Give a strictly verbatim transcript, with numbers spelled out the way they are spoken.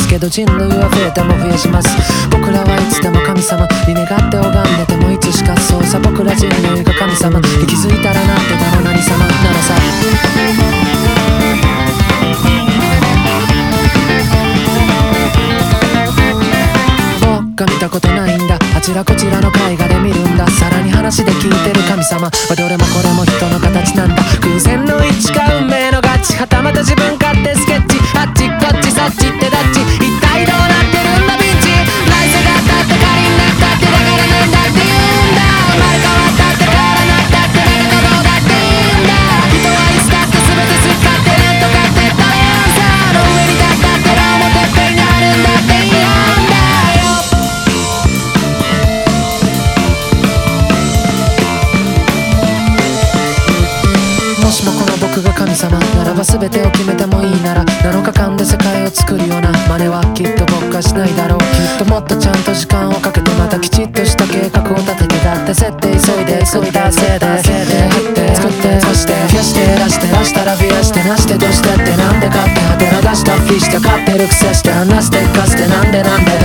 けど人類は増えても増やします。僕らはいつでも神様に願って拝んでてもいつしかそうさ、僕ら人類が神様に気づいたらなんてだろ何様なのさ。僕が見たことないんだ、あちらこちらの絵画で見るんだ。さらに話で聞いてる神様はどれもこれも人の形なんだ。偶然の一致か運命の合致、はたまた自分勝手スケッチ、あっちこっちそっちってどっち、一体どうなってるんだピンチ。来世があったって仮になったってだからなんだって言うんだ。生まれ変わったってからなったって誰かどうだっていいんだ。人はいつだって全てすっかってなんとかってダメアンサーの上に立ったってら表っぺんにあるんだって言うんだよ。もしもこの僕が神様ならば全てを決めてもいいなら、なのかかんで世界を作るような真似はきっと僕はしないだろう。きっともっとちゃんと時間をかけてまたきちっとした計画を立てて、だって設定急いで急いだせいで振って作ってそして増やして出して出したら増やしてなしてどうしてってなんでかって果てら出したふりして勝ってる癖して話してかしてなんでなんで